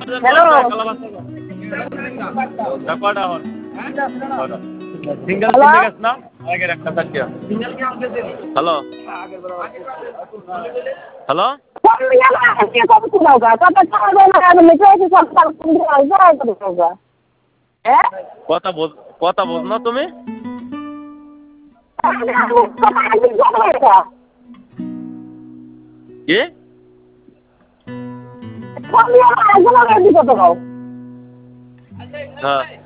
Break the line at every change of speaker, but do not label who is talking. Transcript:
hello
single single না আগের একটা থাকে হ্যালো হ্যালো কথা বল না তুমি কি হ্যাঁ